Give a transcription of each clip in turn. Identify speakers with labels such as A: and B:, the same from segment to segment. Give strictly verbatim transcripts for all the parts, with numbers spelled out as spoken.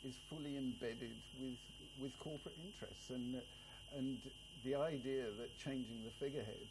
A: is fully embedded with with corporate interests, and and the idea that changing the figurehead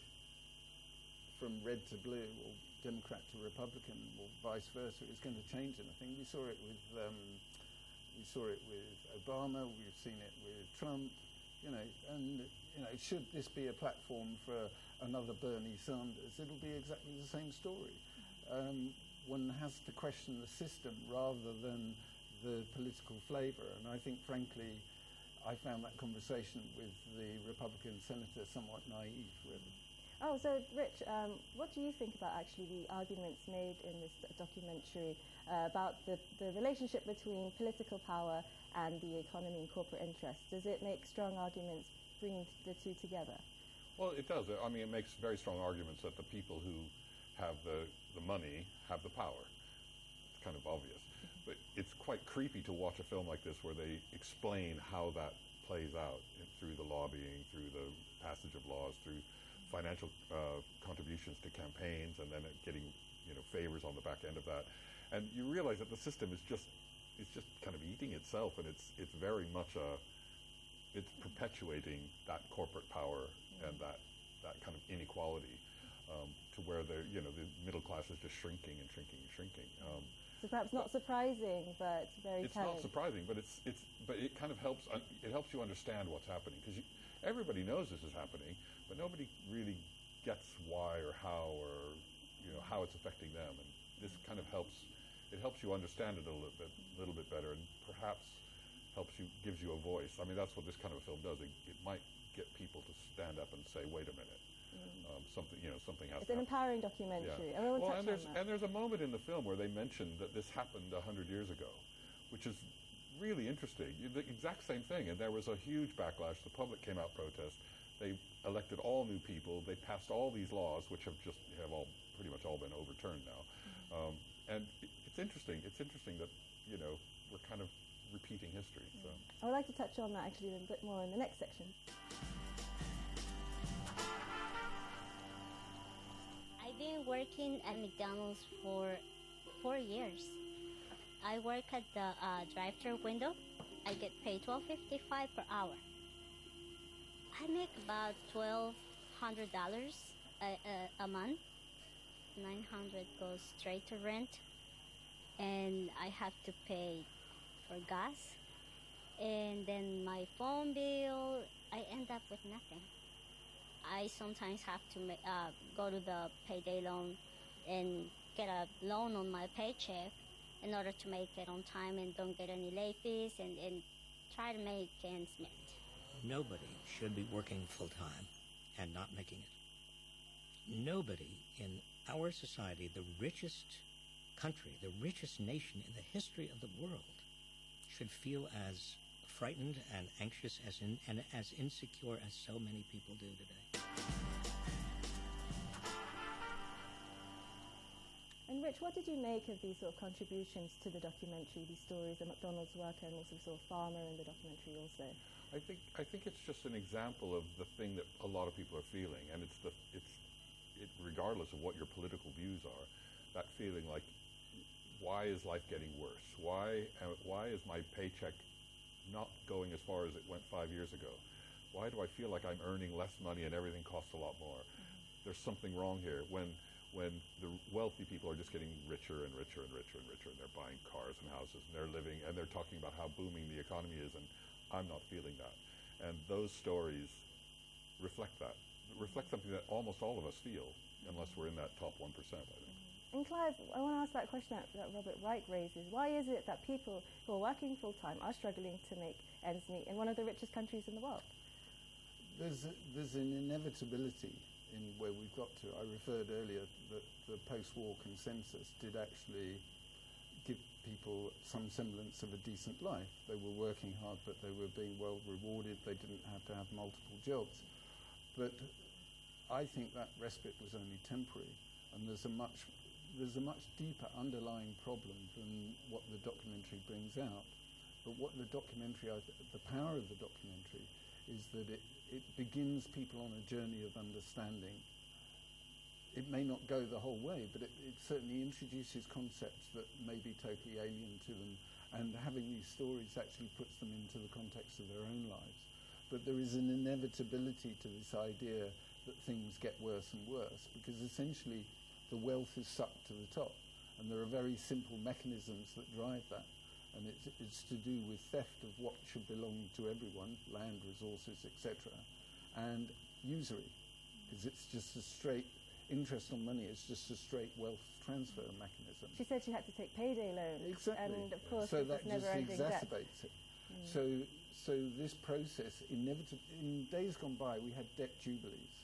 A: from red to blue or Democrat to Republican or vice versa is going to change anything. We saw it with um, we saw it with Obama. We've seen it with Trump. You know, and you know, should this be a platform for another Bernie Sanders? It'll be exactly the same story. Um, one has to question the system rather than the political flavour, and I think, frankly, I found that conversation with the Republican senator somewhat naive, really.
B: Oh, so Rich, um, what do you think about actually the arguments made in this documentary uh, about the, the relationship between political power and the economy and corporate interests? Does it make strong arguments bringing the two together?
C: Well, it does. I mean, it makes very strong arguments that the people who have the, the money have the power. It's kind of obvious. Mm-hmm. But it's quite creepy to watch a film like this where they explain how that plays out in, through the lobbying, through the passage of laws, through financial uh, contributions to campaigns, and then getting, you know, favors on the back end of that. And you realize that the system is just it's just kind of eating itself, and it's it's very much a it's perpetuating that corporate power mm-hmm. and that that kind of inequality um, to where the you know the middle class is just shrinking and shrinking and shrinking. Um,
B: so perhaps not surprising, but very
C: it's
B: telling.
C: not surprising, but it's it's but it kind of helps uh, it helps you understand what's happening, because everybody knows this is happening, but nobody really gets why or how or you know how it's affecting them, and this kind of helps. It helps you understand it a little bit, little bit better, and perhaps helps you, gives you a voice. I mean, that's what this kind of a film does. It, it might get people to stand up and say, "Wait a minute, mm. um, something, you know, something has."
B: It's
C: to
B: an
C: happen.
B: empowering documentary.
C: Yeah.
B: I will
C: well,
B: touch
C: and there's
B: on that.
C: and there's a moment in the film where they mention that this happened a hundred years ago, which is really interesting. The exact same thing, and there was a huge backlash. The public came out protest. They elected all new people. They passed all these laws, which have just have all pretty much all been overturned now. Mm-hmm. Um, and it, it's interesting. It's interesting that you know we're kind of repeating history. Mm-hmm. So
B: I would like to touch on that actually a bit more in the next section.
D: I've been working at McDonald's for four years. I work at the uh, drive-thru window. I get paid twelve fifty-five per hour. I make about twelve hundred dollars a, a, a month. Nine hundred goes straight to rent, and I have to pay for gas, and then my phone bill. I end up with nothing. I sometimes have to ma- uh, go to the payday loan and get a loan on my paycheck in order to make it on time and don't get any late fees, and, and try to make ends meet.
E: Nobody should be working full-time and not making it. Nobody in our society, the richest country, the richest nation in the history of the world, should feel as frightened and anxious as in, and as insecure as so many people do today.
B: And Rich, what did you make of these sort of contributions to the documentary, these stories, the McDonald's worker and also sort of farmer in the documentary also?
C: I think I think it's just an example of the thing that a lot of people are feeling, and it's the it's it regardless of what your political views are, that feeling like, why is life getting worse? Why uh, why is my paycheck not going as far as it went five years ago? Why do I feel like I'm earning less money and everything costs a lot more? Mm-hmm. There's something wrong here. When when the wealthy people are just getting richer and richer and richer and richer, and they're buying cars and houses, and they're living, and they're talking about how booming the economy is, and I'm not feeling that. And those stories reflect that, reflect something that almost all of us feel, unless we're in that top one percent, I think.
B: And Clive, I want to ask that question that, that Robert Wright raises. Why is it that people who are working full-time are struggling to make ends meet in one of the richest countries in the world?
A: There's, a, there's an inevitability in where we've got to. I referred earlier that the post-war consensus did actually give people some semblance of a decent life. They were working hard, but they were being well rewarded. They didn't have to have multiple jobs. But I think that respite was only temporary, and there's a much there's a much deeper underlying problem than what the documentary brings out. But what the documentary, the power of the documentary, is that it, it begins people on a journey of understanding. It may not go the whole way, but it, it certainly introduces concepts that may be totally alien to them, and having these stories actually puts them into the context of their own lives. But there is an inevitability to this idea that things get worse and worse, because essentially the wealth is sucked to the top, and there are very simple mechanisms that drive that. And it's, it's to do with theft of what should belong to everyone, land, resources, et cetera, and usury, because it's just a straight interest on money. It's just a straight wealth transfer mechanism.
B: She said she had to take payday loans.
A: Exactly.
B: And of course,
A: so
B: it's
A: that just
B: never-ending debt.
A: exacerbates it.
B: Mm.
A: So, so this process, inevitably, in days gone by, we had debt jubilees,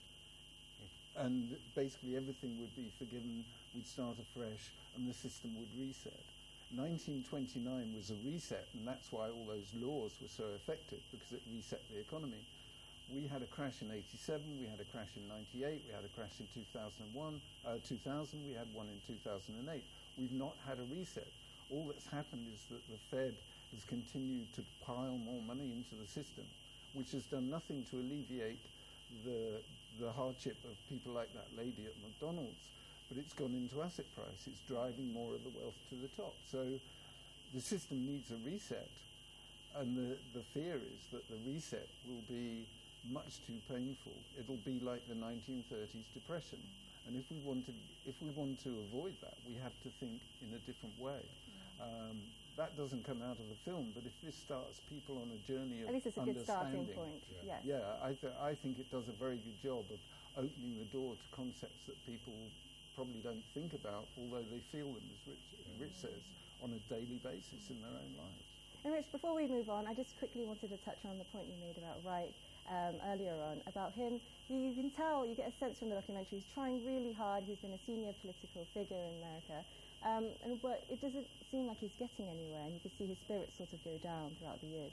A: and basically everything would be forgiven. We'd start afresh, and the system would reset. nineteen twenty-nine was a reset, and that's why all those laws were so effective, because it reset the economy. We had a crash in eighty-seven, we had a crash in ninety-eight, we had a crash in two thousand one, uh, two thousand, we had one in two thousand eight. We've not had a reset. All that's happened is that the Fed has continued to pile more money into the system, which has done nothing to alleviate the, the hardship of people like that lady at McDonald's, but it's gone into asset price. It's driving more of the wealth to the top. So the system needs a reset, and the, the fear is that the reset will be much too painful. It'll be like the nineteen thirties depression. And if we want to, if we want to avoid that, we have to think in a different way. Um, that doesn't come out of the film, but if this starts people on a journey of
B: At least it's a good starting
A: understanding,
B: point.
C: Yeah.
B: Yes.
A: yeah, I, th- I think it does a very good job of opening the door to concepts that people probably don't think about, although they feel them, as Rich, Rich says, on a daily basis in their own lives.
B: And Rich, before we move on, I just quickly wanted to touch on the point you made about Reich um, earlier on, about him. You, you can tell, you get a sense from the documentary, he's trying really hard. He's been a senior political figure in America. Um, and but it doesn't seem like he's getting anywhere, and you can see his spirits sort of go down throughout the years.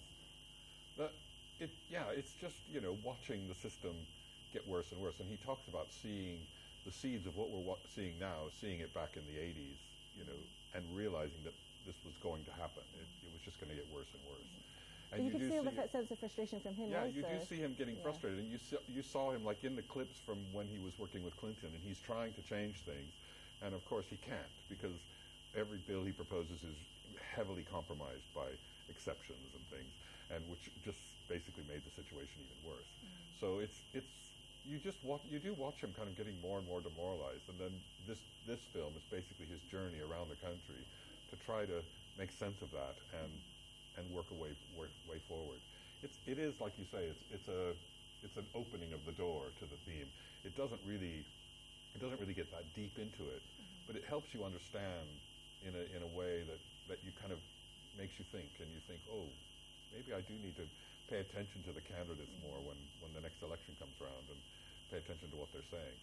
C: But it, yeah, it's just, you know, watching the system get worse and worse. And he talks about seeing the seeds of what we're wa- seeing now, seeing it back in the eighties, you know, and realizing that this was going to happen. It, it was just going to get worse and worse.
B: And you, you can
C: do
B: feel
C: see
B: the
C: it.
B: sense of frustration from him
C: Yeah,
B: also.
C: you do see him getting
B: Yeah.
C: frustrated, and you saw, you saw him like in the clips from when he was working with Clinton, and he's trying to change things, and of course he can't, because every bill he proposes is heavily compromised by exceptions and things, and which just basically made the situation even worse. Mm-hmm. So it's it's you just watch, you do watch him kind of getting more and more demoralized, and then this this film is basically his journey around the country to try to make sense of that and and work a way way, way forward. It's it is like you say, it's it's a it's an opening of the door to the theme. It doesn't really it doesn't really get that deep into it, mm-hmm. but it helps you understand in a in a way that, that you kind of makes you think, and you think, oh, maybe I do need to pay attention to the candidates mm-hmm. more when, when the next election comes around, and pay attention to what they're saying.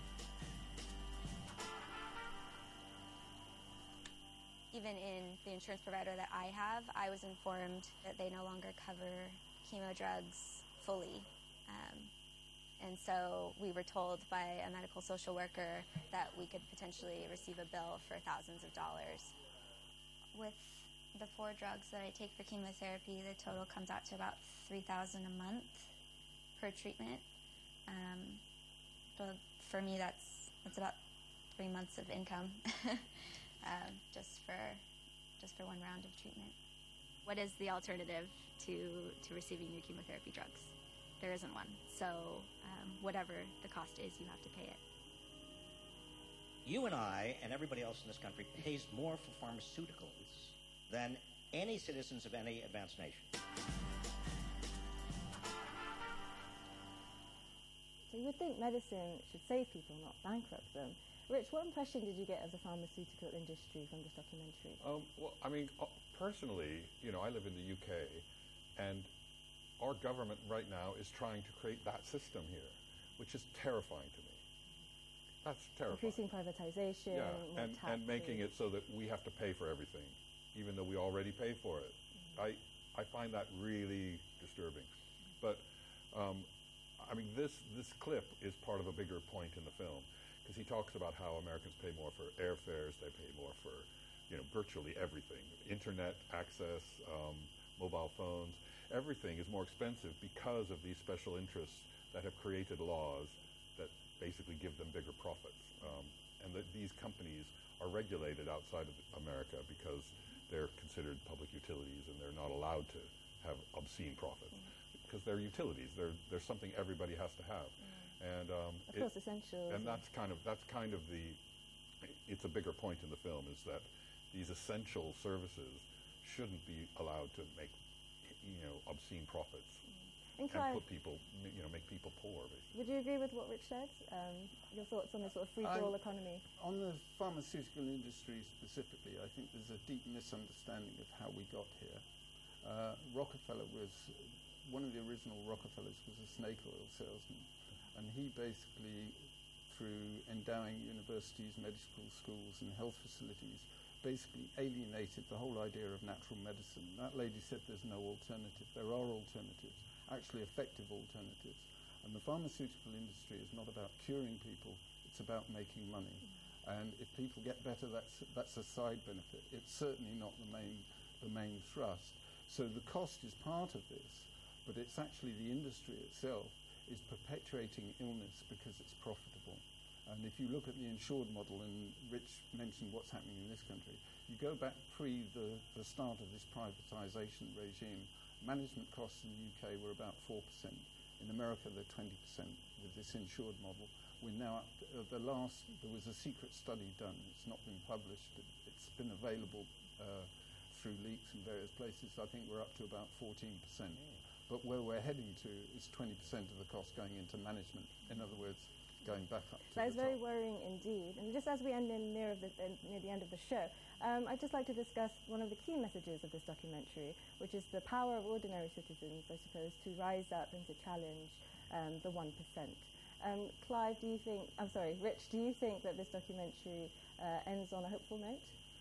F: Even in the insurance provider that I have, I was informed that they no longer cover chemo drugs fully. Um, and so we were told by a medical social worker that we could potentially receive a bill for thousands of dollars. With the four drugs that I take for chemotherapy, the total comes out to about three thousand dollars a month per treatment. Um, but for me, that's that's about three months of income. Um, just for just for one round of treatment. What is the alternative to, to receiving your chemotherapy drugs? There isn't one. So um, whatever the cost is, you have to pay it.
E: You and I and everybody else in this country pays more for pharmaceuticals than any citizens of any advanced nation.
B: So you would think medicine should save people, not bankrupt them. Rich, what impression did you get of the pharmaceutical industry from this documentary?
C: Um, well, I mean, uh, personally, you know, I live in the U K, and our government right now is trying to create that system here, which is terrifying to me. That's terrifying.
B: Increasing privatization,
C: yeah,
B: more
C: and,
B: taxes.
C: and making it so that we have to pay for everything, even though we already pay for it. Mm-hmm. I I find that really disturbing. But, um, I mean, this this clip is part of a bigger point in the film, because he talks about how Americans pay more for airfares, they pay more for, you know, virtually everything. Internet access, um, mobile phones, everything is more expensive because of these special interests that have created laws that basically give them bigger profits. Um, and that these companies are regulated outside of America because they're considered public utilities and they're not allowed to have obscene profits because they're utilities. They're they're something everybody has to have, and um,
B: Of
C: it-
B: course, essential.
C: and that's kind of that's kind of the. It's a bigger point in the film is that these essential services shouldn't be allowed to make, you know, obscene profits
B: And
C: and
B: Clive,
C: put people, you know, make people poor. Basically.
B: would you agree with what Rich said? Um, your thoughts on this sort of free-for-all
A: I'm-
B: economy?
A: On the pharmaceutical industry specifically, I think there's a deep misunderstanding of how we got here. Uh, Rockefeller was, one of the original Rockefellers was a snake oil salesman, and he basically, through endowing universities, medical schools and health facilities, basically alienated the whole idea of natural medicine. That lady said there's no alternative. There are alternatives, actually effective alternatives. And the pharmaceutical industry is not about curing people, it's about making money. And if people get better, that's that's a side benefit. It's certainly not the main the main thrust. So the cost is part of this, but it's actually the industry itself is perpetuating illness because it's profitable. And if you look at the insured model, and Rich mentioned what's happening in this country, you go back pre the, the start of this privatization regime, management costs in the U K were about four percent. In America, they're twenty percent with this insured model. We're now up to, uh, the last, there was a secret study done. It's not been published. It, it's been available uh, through leaks in various places. I think we're up to about fourteen percent. But where we're heading to is twenty percent of the cost going into management. In other words, going back up to
B: That is
A: the
B: very
A: top.
B: worrying indeed. And just as we end in near, of the, uh, near the end of the show, um, I'd just like to discuss one of the key messages of this documentary, which is the power of ordinary citizens, I suppose, to rise up and to challenge um, the one percent. Um, Clive, do you think, I'm sorry, Rich, do you think that this documentary uh, ends on a hopeful note?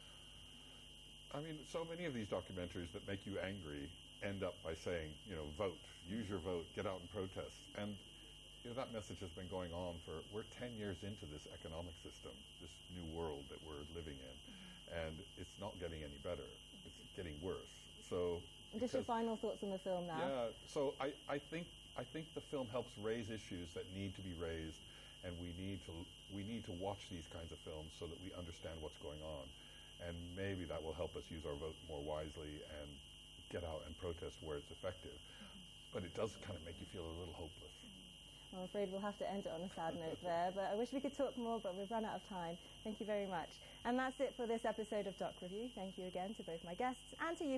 C: I mean, so many of these documentaries that make you angry end up by saying, you know, vote, use your vote, get out and protest. And you know, that message has been going on for, we're ten years into this economic system, this new world that we're living in, and it's not getting any better. It's getting worse. So,
B: And just your
C: because-
B: final thoughts on the film now.
C: yeah, so I, I think I think the film helps raise issues that need to be raised, and we need to we need to watch these kinds of films so that we understand what's going on, and maybe that will help us use our vote more wisely and get out and protest where it's effective. But it does kind of make you feel a little hopeless.
B: I'm afraid we'll have to end it on a sad note there, but I wish we could talk more, but we've run out of time. Thank you very much. And that's it for this episode of Doc Review. Thank you again to both my guests and to you.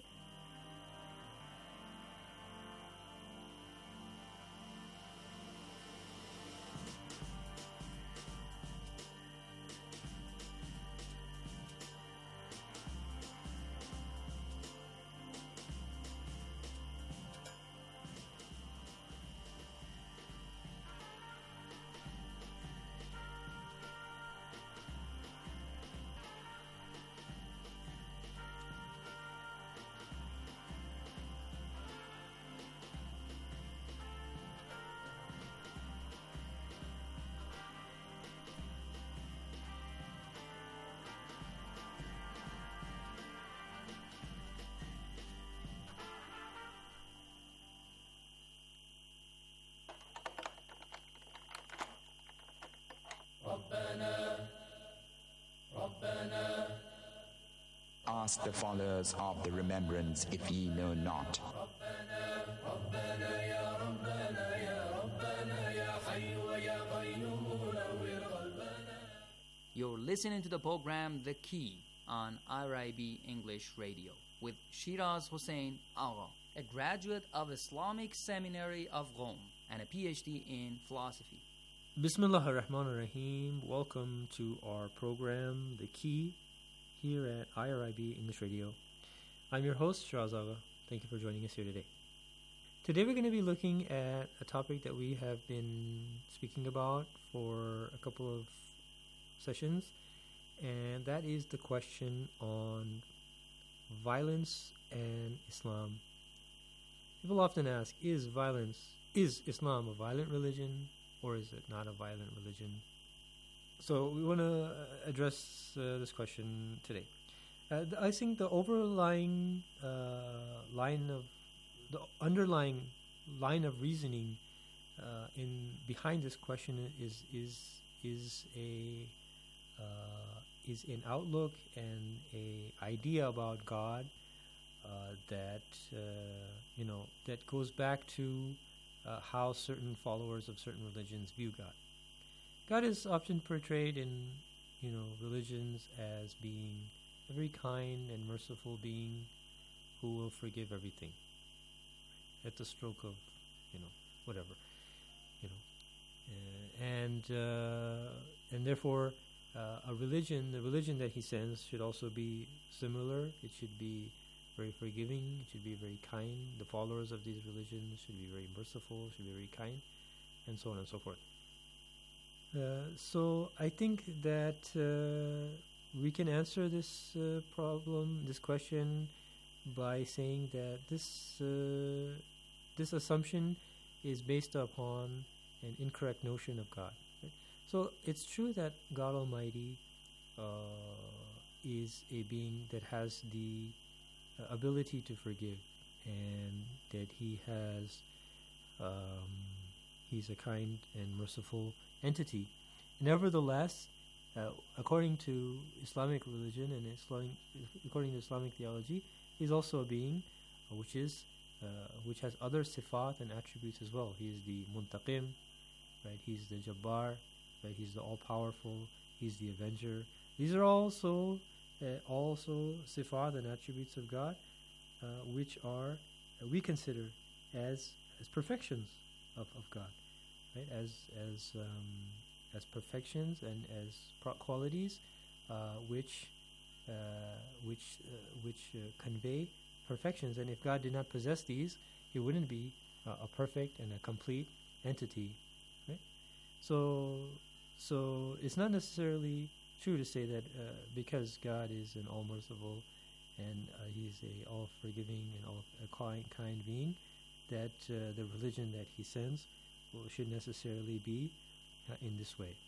G: Ask the followers of the remembrance if ye know not.
H: You're listening to the program The Key on R I B English Radio with Shiraz Hossein Agha, a graduate of Islamic Seminary of Rome and a P H D in philosophy.
I: Bismillah ar-Rahman ar-Rahim. Welcome to our program, The Key, here at I R I B English Radio. I'm your host, Shiraz Agha. Thank you for joining us here today. Today we're going to be looking at a topic that we have been speaking about for a couple of sessions, and that is the question on violence and Islam. People often ask, is violence, is Islam a violent religion, or is it not a violent religion? So we want to address uh, this question today. Uh, th- I think the overlying uh, line of, the underlying line of reasoning uh, in behind this question is is is a uh, is an outlook and a idea about God uh, that uh, you know that goes back to uh, how certain followers of certain religions view God. God is often portrayed in you know religions as being a very kind and merciful being who will forgive everything at the stroke of you know whatever you know uh, and uh, and therefore uh, a religion the religion that he sends should also be similar. It should be very forgiving, it should be very kind. The followers of these religions should be very merciful, should be very kind, and so on and so forth. Uh, so I think that uh, we can answer this uh, problem, this question, by saying that this uh, this assumption is based upon an incorrect notion of God. Right? So it's true that God Almighty uh, is a being that has the uh, ability to forgive, and that He has um, He's a kind and merciful entity. Nevertheless, uh, according to Islamic religion and Islamic, according to Islamic theology, He's also a being uh, which is uh, which has other sifat and attributes as well. He is the Muntaqim, right? He's the Jabbar, right? He's the all-powerful. He's the Avenger. These are also uh, also sifat and attributes of God, uh, which are uh, we consider as as perfections of, of God, right? As as um, as perfections and as pro- qualities uh, which uh, which uh, which uh, convey perfections. And if God did not possess these, He wouldn't be uh, a perfect and a complete entity, right? So so it's not necessarily true to say that uh, because God is an all-merciful and uh, He's a all-forgiving and all-kind kind being, that uh, the religion that He sends well, should necessarily be uh, in this way.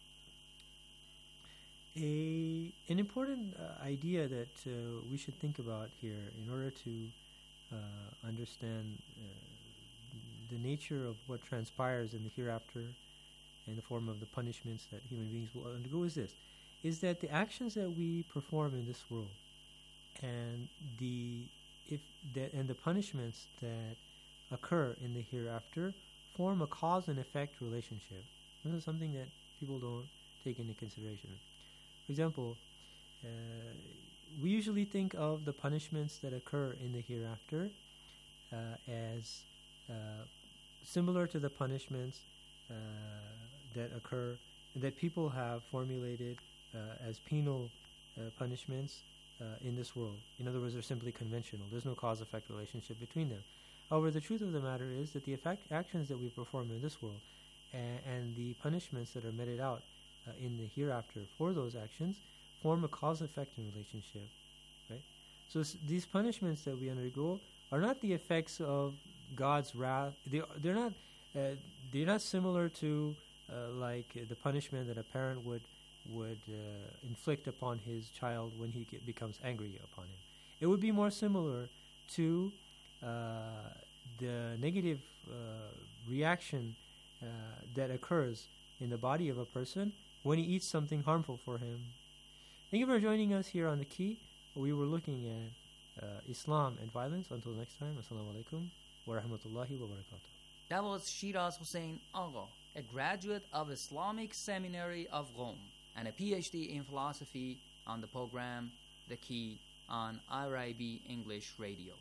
I: A an important uh, idea that uh, we should think about here in order to uh, understand uh, the nature of what transpires in the hereafter in the form of the punishments that human beings will undergo is this, is that the actions that we perform in this world and the if that and the punishments that occur in the hereafter form a cause and effect relationship. This is something that people don't take into consideration. For example, uh, we usually think of the punishments that occur in the hereafter uh, as uh, similar to the punishments uh, that occur, that people have formulated uh, as penal uh, punishments uh, in this world. In other words, they're simply conventional. There's no cause-effect relationship between them. However, the truth of the matter is that the effect, actions that we perform in this world and, and the punishments that are meted out uh, in the hereafter for those actions form a cause-effect relationship, right? So s- these punishments that we undergo are not the effects of God's wrath. They, they're not. Uh, they're not similar to uh, like uh, the punishment that a parent would would uh, inflict upon his child when he get, becomes angry upon him. It would be more similar to uh, the negative uh, reaction uh, that occurs in the body of a person when he eats something harmful for him. Thank you for joining us here on The Key. We were looking at uh, Islam and violence. Until next time, Assalamu alaikum wa rahmatullahi wa barakatuh.
H: That was Shiraz Hossein Agha, a graduate of Islamic Seminary of Rome and a P H D in philosophy, on the program The Key on I R I B English Radio.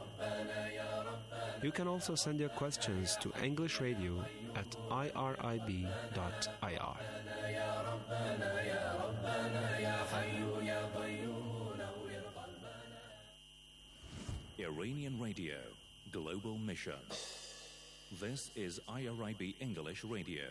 J: You can also send your questions to English Radio at I R I B dot I R.
K: Iranian Radio, Global Mission. This is I R I B English Radio.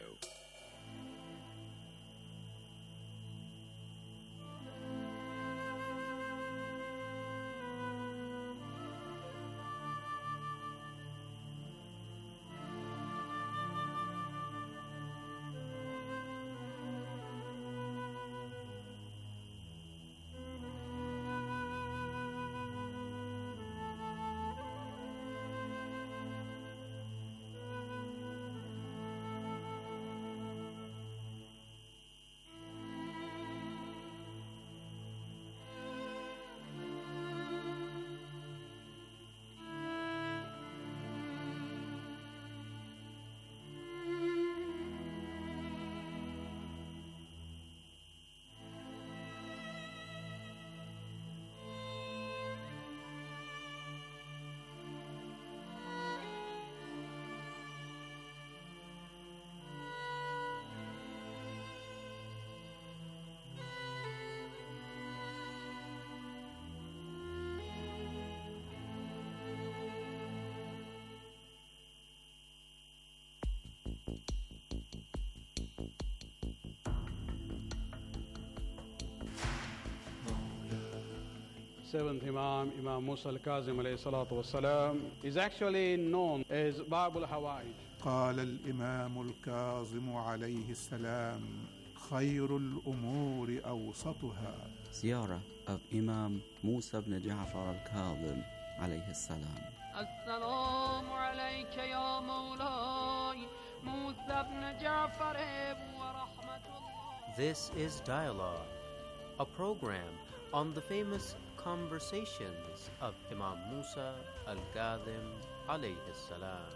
L: seventh Imam, Imam Musa al-Kazim alayhi salatu wassalam, is actually known as Bab al-Hawaij.
M: قال الإمام الكاظم عليه السلام خير الأمور أوسطها.
N: Ziyarah of Imam Musa ibn Ja'far al-Kazim alayhi salam.
O: السلام عليك يا مولاي موسى بن جعفر ورحمة الله.
P: This is Dialogue, a program on the famous conversations of Imam Musa al-Kazim alayhi salam.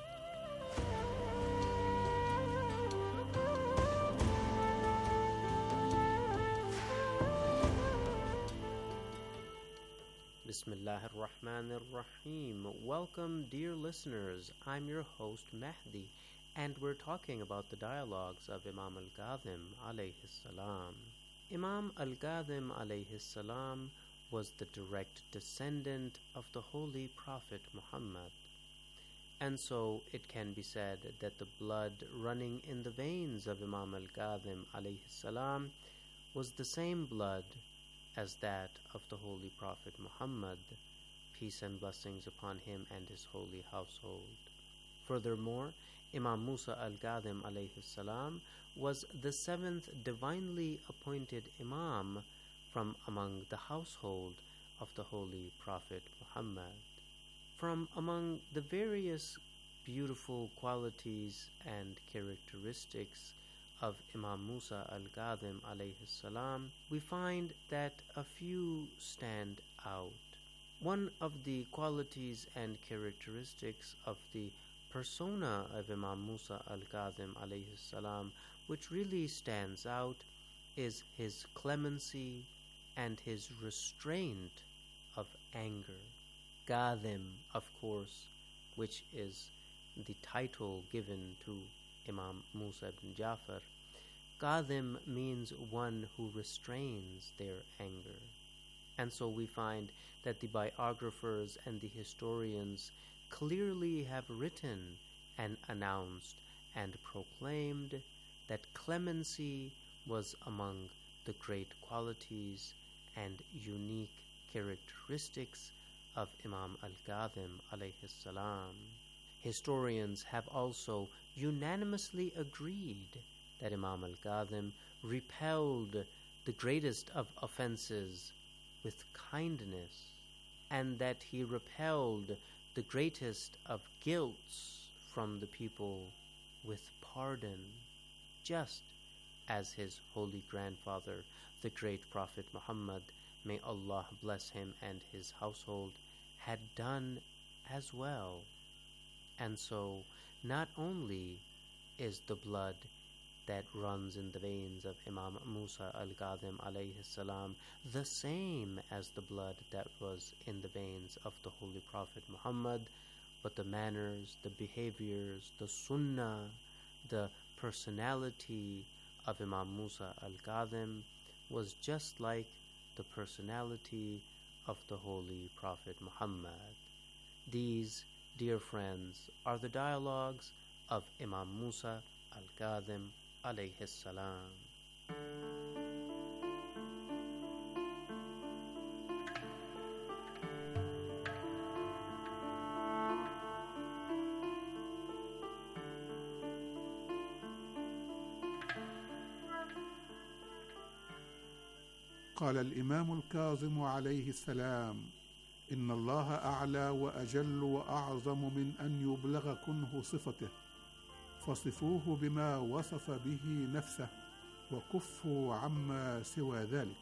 P: Bismillah ar-Rahman ar-Rahim. Welcome, dear listeners. I'm your host, Mahdi, and we're talking about the dialogues of Imam al-Kazim alayhi salam. Imam al-Kazim alayhi salam was the direct descendant of the Holy Prophet Muhammad. And so it can be said that the blood running in the veins of Imam al-Kazim alayhi salam was the same blood as that of the Holy Prophet Muhammad, peace and blessings upon him and his holy household. Furthermore, Imam Musa al-Kazim alayhi salam was the seventh divinely appointed Imam from among the household of the Holy Prophet Muhammad. From among the various beautiful qualities and characteristics of Imam Musa al-Kazim alayhi salam, we find that a few stand out. One of the qualities and characteristics of the persona of Imam Musa al-Kazim alayhi salam, which really stands out, is his clemency and his restraint of anger. Kazim, of course, which is the title given to Imam Musa ibn Ja'far. Kazim means one who restrains their anger. And so we find that the biographers and the historians clearly have written and announced and proclaimed that clemency was among the great qualities and unique characteristics of Imam al-Kazim alayhi salam. Historians have also unanimously agreed that Imam al-Kazim repelled the greatest of offenses with kindness, and that he repelled the greatest of guilts from the people with pardon, just as his holy grandfather, the great Prophet Muhammad, may Allah bless him and his household, had done as well. And so, not only is the blood that runs in the veins of Imam Musa al-Kazim alayhi salam the same as the blood that was in the veins of the Holy Prophet Muhammad, but the manners, the behaviors, the sunnah, the personality of Imam Musa al-Kazim was just like the personality of the Holy Prophet Muhammad. These, dear friends, are the dialogues of Imam Musa al-Kazim alayhi salam.
M: قال الإمام الكاظم عليه السلام إن الله أعلى وأجل وأعظم من أن يبلغ كنه صفته، فصفوه بما وصف به نفسه وكفوا عما سوى ذلك.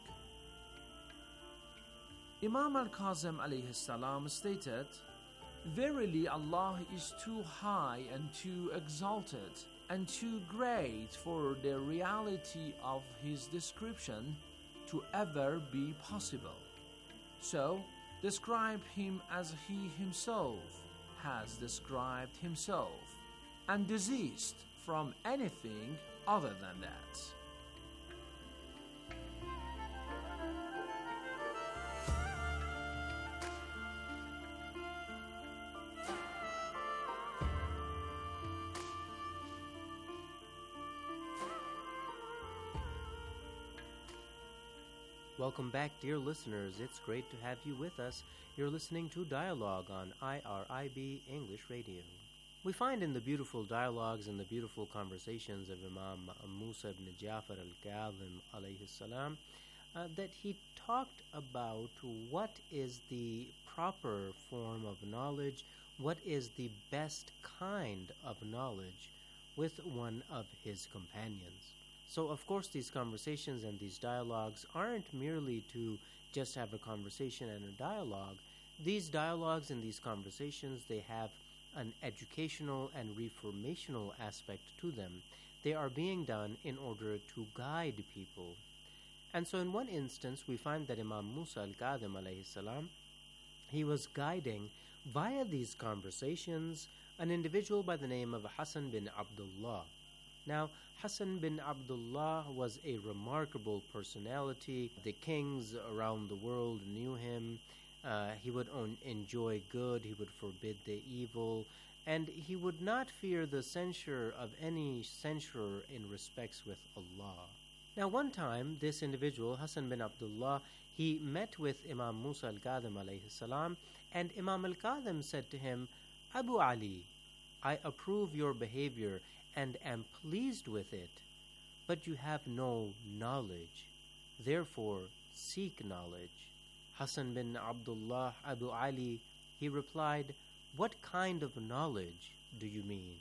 Q: Imam al-Kazim alayhi salam stated, "Verily Allah is too high and too exalted and too great for the reality of his description to ever be possible. So describe him as he himself has described himself, and desist from anything other than that."
P: Welcome back, dear listeners. It's great to have you with us. You're listening to Dialogue on I R I B English Radio. We find in the beautiful dialogues and the beautiful conversations of Imam Musa ibn Ja'far al-Kadhim alayhi salam uh, that he talked about what is the proper form of knowledge, what is the best kind of knowledge with one of his companions. So, of course, these conversations and these dialogues aren't merely to just have a conversation and a dialogue. These dialogues and these conversations, they have an educational and reformational aspect to them. They are being done in order to guide people. And so in one instance, we find that Imam Musa al-Kadhim alayhi salam, he was guiding via these conversations an individual by the name of Hassan bin Abdullah. Now, Hassan bin Abdullah was a remarkable personality. The kings around the world knew him. Uh, he would on, enjoy good, he would forbid the evil, and he would not fear the censure of any censurer in respects with Allah. Now, one time, this individual, Hassan bin Abdullah, he met with Imam Musa al-Kadhim alayhi salam, and Imam al-Kadhim said to him, Abu Ali, I approve your behavior and am pleased with it, but you have no knowledge. Therefore, seek knowledge. Hassan bin Abdullah Abu Ali, he replied, what kind of knowledge do you mean?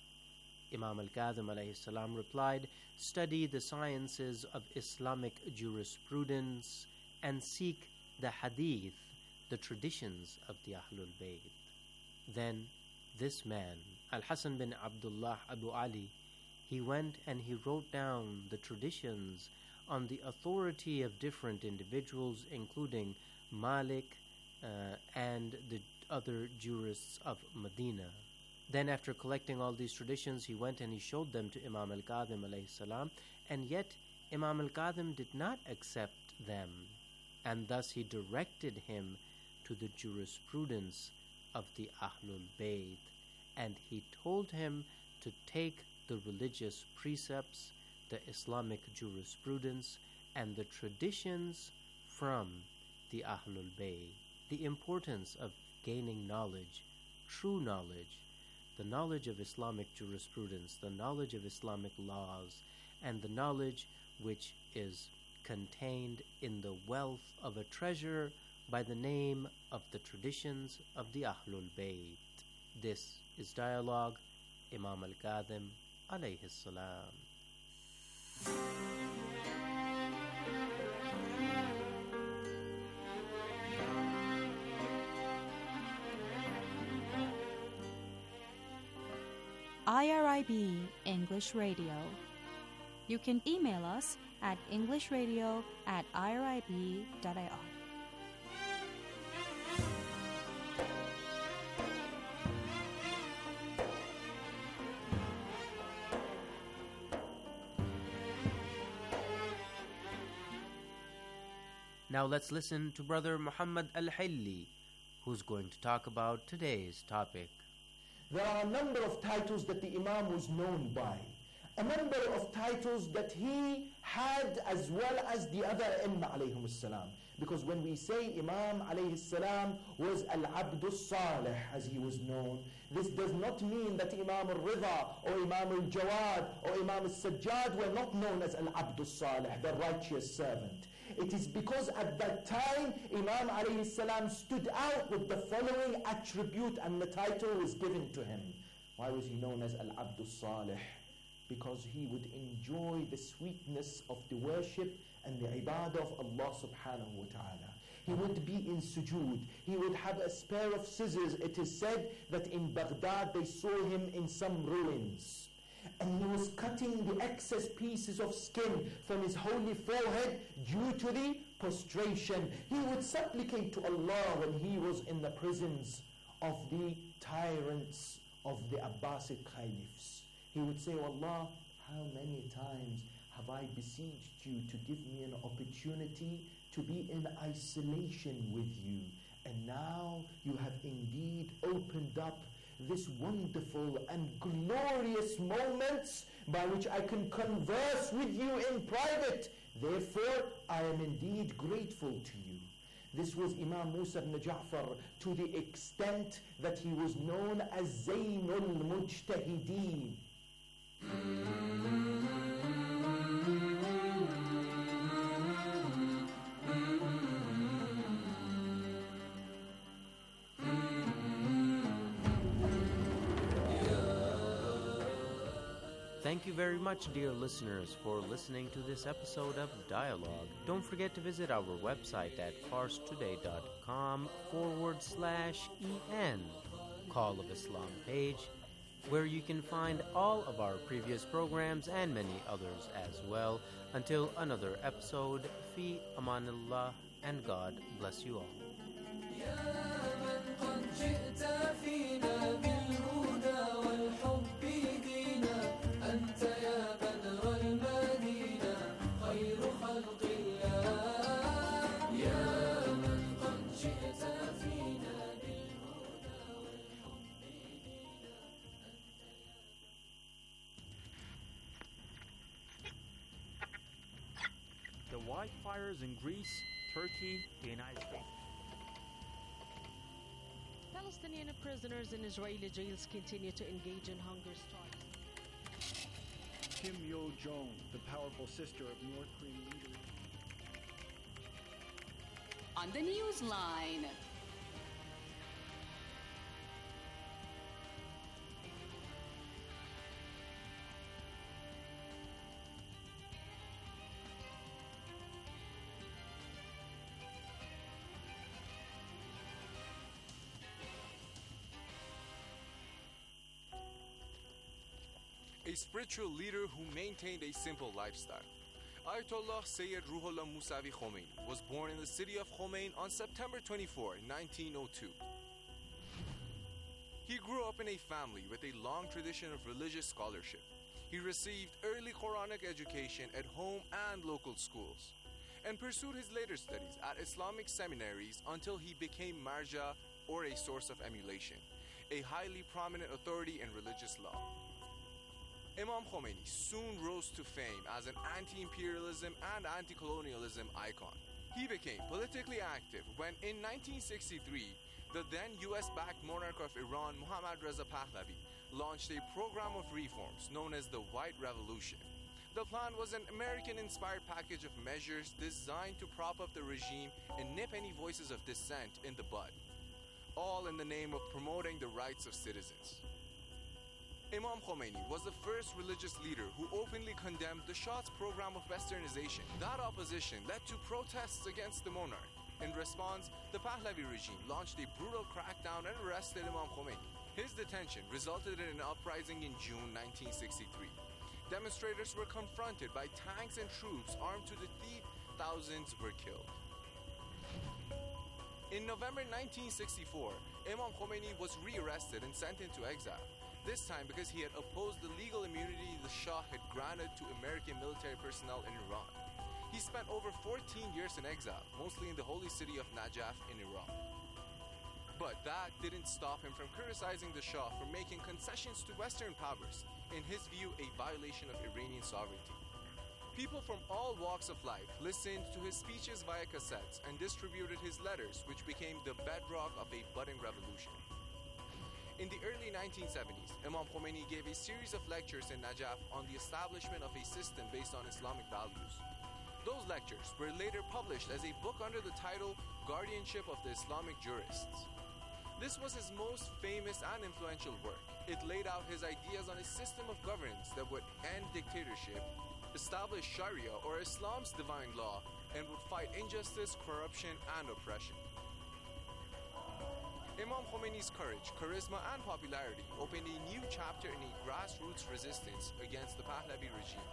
P: Imam al-Kadhim alayhi salam replied, study the sciences of Islamic jurisprudence and seek the hadith, the traditions of the Ahlul Bayt. Then this man, Al-Hassan bin Abdullah Abu Ali, he went and he wrote down the traditions on the authority of different individuals, including Malik uh, and the other jurists of Medina. Then after collecting all these traditions, he went and he showed them to Imam al-Kadhim alayhi salam, and yet Imam al-Kadhim did not accept them, and thus he directed him to the jurisprudence of the Ahlul Bayt, and he told him to take the religious precepts, the Islamic jurisprudence, and the traditions from the Ahlul Bayt. The importance of gaining knowledge, true knowledge, the knowledge of Islamic jurisprudence, the knowledge of Islamic laws, and the knowledge which is contained in the wealth of a treasure by the name of the traditions of the Ahlul Bayt. This is Dialogue, Imam al-Kadhim alayhi salam.
R: I R I B English Radio. You can email us at englishradio at I R I B dot I R.
P: Now let's listen to Brother Muhammad Al-Hilli, who's going to talk about today's topic.
S: There are a number of titles that the Imam was known by. A number of titles that he had as well as the other Imam alayhim salam. Because when we say Imam alayhi salam was Al-Abdul Salih, as he was known, this does not mean that Imam al-Ridha or Imam al-Jawad or Imam al-Sajjad were not known as Al-Abdul Salih, the righteous servant. It is because at that time, Imam alayhi salam stood out with the following attribute and the title was given to him. Why was he known as Al-Abdul Salih? Because he would enjoy the sweetness of the worship and the ibadah of Allah subhanahu wa ta'ala. He would be in sujood. He would have a pair of scissors. It is said that in Baghdad they saw him in some ruins. And he was cutting the excess pieces of skin from his holy forehead due to the prostration. He would supplicate to Allah when he was in the prisons of the tyrants of the Abbasid caliphs. He would say, oh Allah, how many times have I besieged you to give me an opportunity to be in isolation with you? And now you have indeed opened up this wonderful and glorious moments by which I can converse with you in private. Therefore, I am indeed grateful to you. This was Imam Musa ibn Ja'far to the extent that he was known as Zaynul Mujtahideen.
P: Thank you very much, dear listeners, for listening to this episode of Dialogue. Don't forget to visit our website at farstoday.com forward slash en, Call of Islam page, where you can find all of our previous programs and many others as well. Until another episode, fi amanillah, and God bless you all.
T: أنت يا بدر المدينة خير خلق الله يا من قد جئت فينا بالهدى والحب دينا.
U: The wildfires in Greece, Turkey, the United States.
V: Palestinian prisoners in Israeli jails continue to engage in hunger strikes.
W: Kim Yo-jong, the powerful sister of North Korean leader.
X: On the Newsline.
Y: A spiritual leader who maintained a simple lifestyle. Ayatollah Sayyid Ruhollah Musavi Khomeini was born in the city of Khomein on September twenty-fourth, nineteen oh two. He grew up in a family with a long tradition of religious scholarship. He received early Quranic education at home and local schools, and pursued his later studies at Islamic seminaries until he became marja, or a source of emulation, a highly prominent authority in religious law. Imam Khomeini soon rose to fame as an anti-imperialism and anti-colonialism icon. He became politically active when, in nineteen sixty-three, the then U S-backed monarch of Iran, Mohammad Reza Pahlavi, launched a program of reforms known as the White Revolution. The plan was an American-inspired package of measures designed to prop up the regime and nip any voices of dissent in the bud, all in the name of promoting the rights of citizens. Imam Khomeini was the first religious leader who openly condemned the Shah's program of westernization. That opposition led to protests against the monarch. In response, the Pahlavi regime launched a brutal crackdown and arrested Imam Khomeini. His detention resulted in an uprising in June nineteen sixty-three. Demonstrators were confronted by tanks and troops armed to the teeth. Thousands were killed. In November nineteen sixty-four, Imam Khomeini was re-arrested and sent into exile. This time because he had opposed the legal immunity the Shah had granted to American military personnel in Iran. He spent over fourteen years in exile, mostly in the holy city of Najaf in Iraq. But that didn't stop him from criticizing the Shah for making concessions to Western powers, in his view a violation of Iranian sovereignty. People from all walks of life listened to his speeches via cassettes and distributed his letters, which became the bedrock of a budding revolution. In the early nineteen seventies, Imam Khomeini gave a series of lectures in Najaf on the establishment of a system based on Islamic values. Those lectures were later published as a book under the title Guardianship of the Islamic Jurists. This was his most famous and influential work. It laid out his ideas on a system of governance that would end dictatorship, establish Sharia or Islam's divine law, and would fight injustice, corruption, and oppression. Imam Khomeini's courage, charisma, and popularity opened a new chapter in a grassroots resistance against the Pahlavi regime.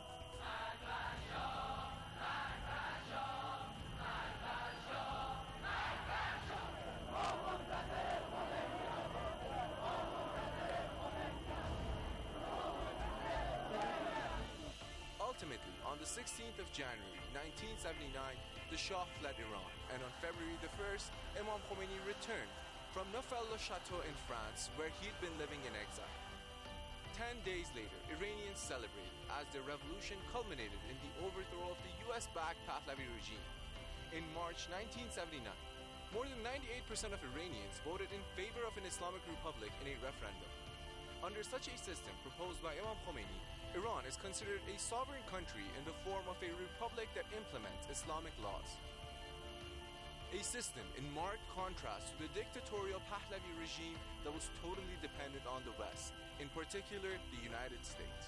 Y: Ultimately, on the sixteenth of January nineteen seventy-nine, the Shah fled Iran, and on February the first, Imam Khomeini returned from Neufel-le-Château in France, where he'd been living in exile. Ten days later, Iranians celebrated as their revolution culminated in the overthrow of the U S-backed Pahlavi regime. In March nineteen seventy-nine, more than ninety-eight percent of Iranians voted in favor of an Islamic republic in a referendum. Under such a system proposed by Imam Khomeini, Iran is considered a sovereign country in the form of a republic that implements Islamic laws. A system in marked contrast to the dictatorial Pahlavi regime that was totally dependent on the West, in particular the United States.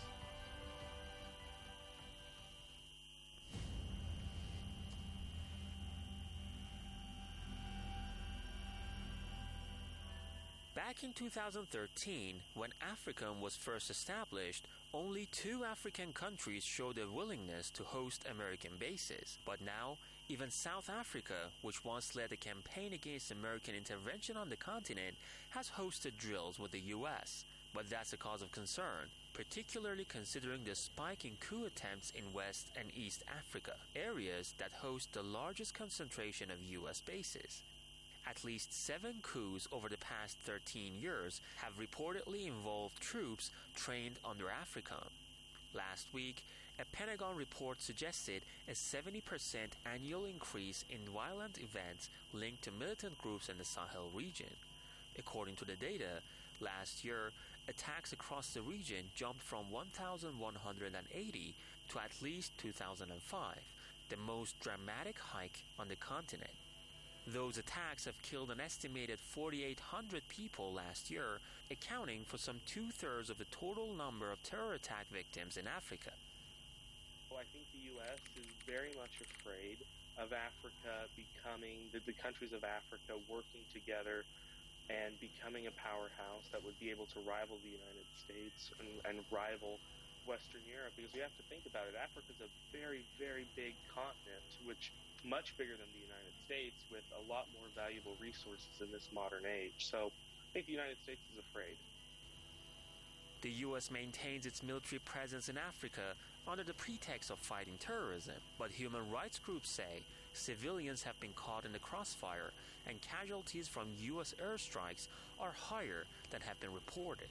A: Back in two thousand thirteen, when AFRICOM was first established, only two African countries showed a willingness to host American bases. But now, even South Africa, which once led a campaign against American intervention on the continent, has hosted drills with the U S. But that's a cause of concern, particularly considering the spike in coup attempts in West and East Africa, areas that host the largest concentration of U S bases. At least seven coups over the past thirteen years have reportedly involved troops trained under AFRICOM. Last week, a Pentagon report suggested a seventy percent annual increase in violent events linked to militant groups in the Sahel region. According to the data, last year, attacks across the region jumped from one thousand one hundred eighty to at least two thousand five, the most dramatic hike on the continent. Those attacks have killed an estimated four thousand eight hundred people last year, accounting for some two-thirds of the total number of terror attack victims in Africa.
C: Well, I think the U S is very much afraid of Africa becoming, the, the countries of Africa working together and becoming a powerhouse that would be able to rival the United States and, and rival Western Europe, because we have to think about it. Africa is a very, very big continent, which much bigger than the United States, with a lot more valuable resources in this modern age. So I think the United States is afraid.
A: The U S maintains its military presence in Africa under the pretext of fighting terrorism, but human rights groups say civilians have been caught in the crossfire and casualties from U S airstrikes are higher than have been reported.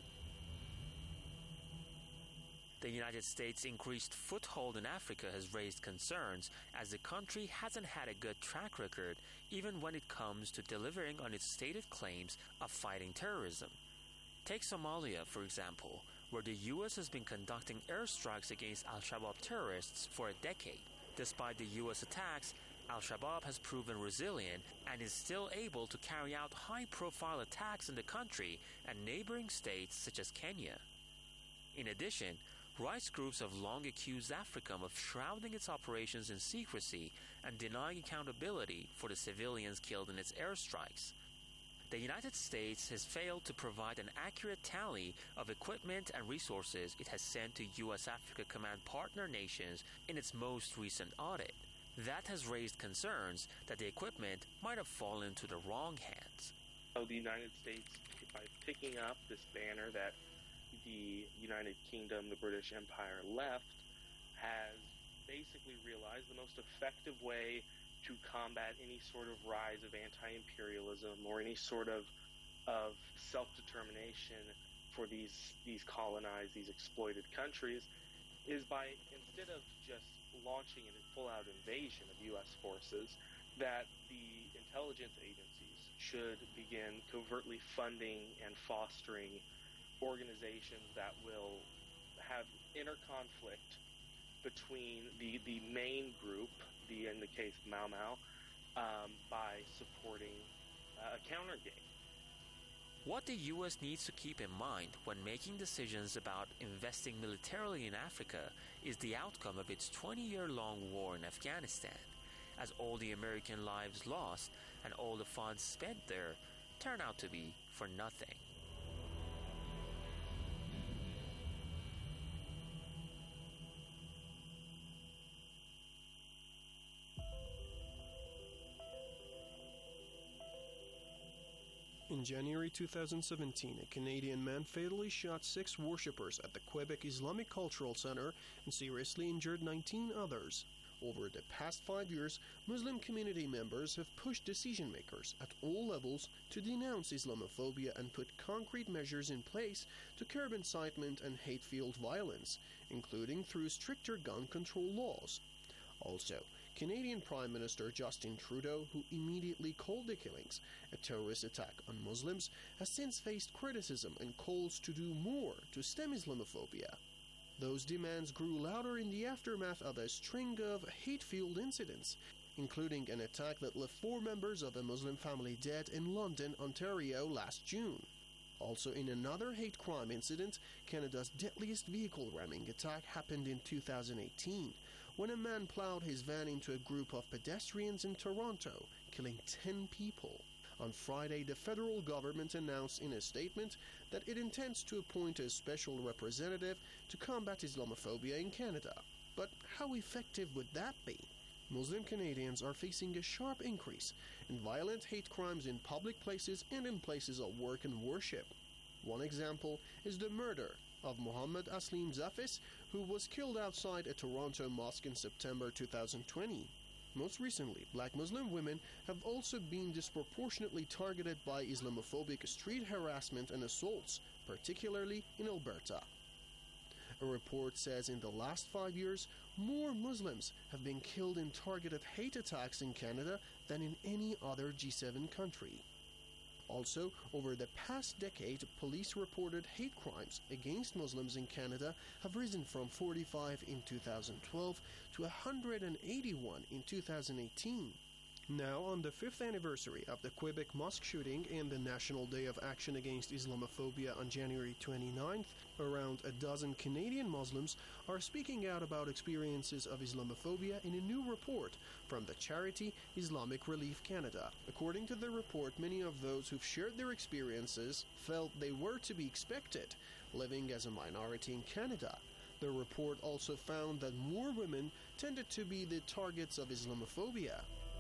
A: The United States' increased foothold in Africa has raised concerns, as the country hasn't had a good track record even when it comes to delivering on its stated claims of fighting terrorism. Take Somalia, for example, where the U S has been conducting airstrikes against al-Shabaab terrorists for a decade. Despite the U S attacks, al-Shabaab has proven resilient and is still able to carry out high-profile attacks in the country and neighboring states such as Kenya. In addition, rights groups have long accused AFRICOM of shrouding its operations in secrecy and denying accountability for the civilians killed in its airstrikes. The United States has failed to provide an accurate tally of equipment and resources it has sent to U S Africa Command partner nations in its most recent audit. That has raised concerns that the equipment might have fallen into the wrong hands.
C: So the United States, by picking up this banner that the United Kingdom, the British Empire, left, has basically realized the most effective way to combat any sort of rise of anti-imperialism or any sort of of self-determination for these these colonized, these exploited countries, is by, instead of just launching a full-out invasion of U S forces, that the intelligence agencies should begin covertly funding and fostering organizations that will have inner conflict between the, the main group, the in the case Mau Mau, um, by supporting uh, a counter game.
A: What the U S needs to keep in mind when making decisions about investing militarily in Africa is the outcome of its twenty-year-long war in Afghanistan, as all the American lives lost and all the funds spent there turn out to be for nothing.
D: In January two thousand seventeen, a Canadian man fatally shot six worshippers at the Quebec Islamic Cultural Center and seriously injured nineteen others. Over the past five years, Muslim community members have pushed decision makers at all levels to denounce Islamophobia and put concrete measures in place to curb incitement and hate-fueled violence, including through stricter gun control laws. Also, Canadian Prime Minister Justin Trudeau, who immediately called the killings a terrorist attack on Muslims, has since faced criticism and calls to do more to stem Islamophobia. Those demands grew louder in the aftermath of a string of hate-fueled incidents, including an attack that left four members of a Muslim family dead in London, Ontario last June. Also, in another hate crime incident, Canada's deadliest vehicle ramming attack happened in two thousand eighteen, when a man plowed his van into a group of pedestrians in Toronto, killing ten people. On Friday, the federal government announced in a statement that it intends to appoint a special representative to combat Islamophobia in Canada. But how effective would that be? Muslim Canadians are facing a sharp increase in violent hate crimes in public places and in places of work and worship. One example is the murder of Mohammed Aslim Zafis, who was killed outside a Toronto mosque in September two thousand twenty. Most recently, black Muslim women have also been disproportionately targeted by Islamophobic street harassment and assaults, particularly in Alberta. A report says in the last five years, more Muslims have been killed in targeted hate attacks in Canada than in any other G seven country. Also, over the past decade, police reported hate crimes against Muslims in Canada have risen from forty-five in two thousand twelve to one hundred eighty-one in two thousand eighteen. Now, on the fifth anniversary of the Quebec mosque shooting and the National Day of Action Against Islamophobia on January twenty-ninth, around a dozen Canadian Muslims are speaking out about experiences of Islamophobia in a new report from the charity Islamic Relief Canada. According to the report, many of those who've shared their experiences felt they were to be expected, living as a minority in Canada. The report also found that more women tended to be the targets of Islamophobia.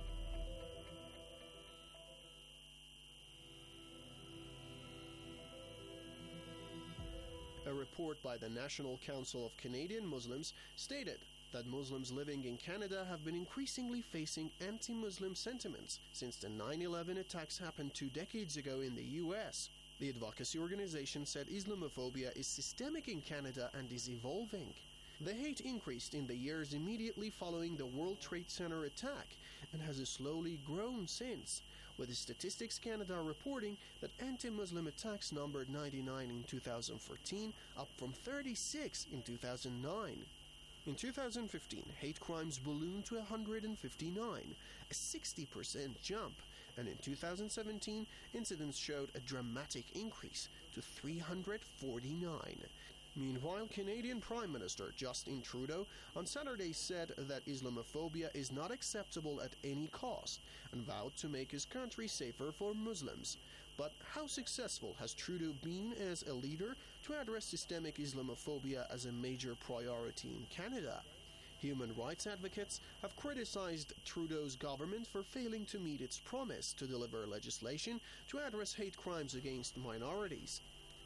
D: A report by the National Council of Canadian Muslims stated that Muslims living in Canada have been increasingly facing anti-Muslim sentiments since the nine eleven attacks happened two decades ago in the U S. The advocacy organization said Islamophobia is systemic in Canada and is evolving. The hate increased in the years immediately following the World Trade Center attack and has slowly grown since, with Statistics Canada reporting that anti-Muslim attacks numbered ninety-nine in two thousand fourteen, up from thirty-six in two thousand nine. In two thousand fifteen, hate crimes ballooned to one hundred fifty-nine, a sixty percent jump, and in two thousand seventeen, incidents showed a dramatic increase to three hundred forty-nine. Meanwhile, Canadian Prime Minister Justin Trudeau on Saturday said that Islamophobia is not acceptable at any cost and vowed to make his country safer for Muslims. But how successful has Trudeau been as a leader to address systemic Islamophobia as a major priority in Canada? Human rights advocates have criticized Trudeau's government for failing to meet its promise to deliver legislation to address hate crimes against minorities.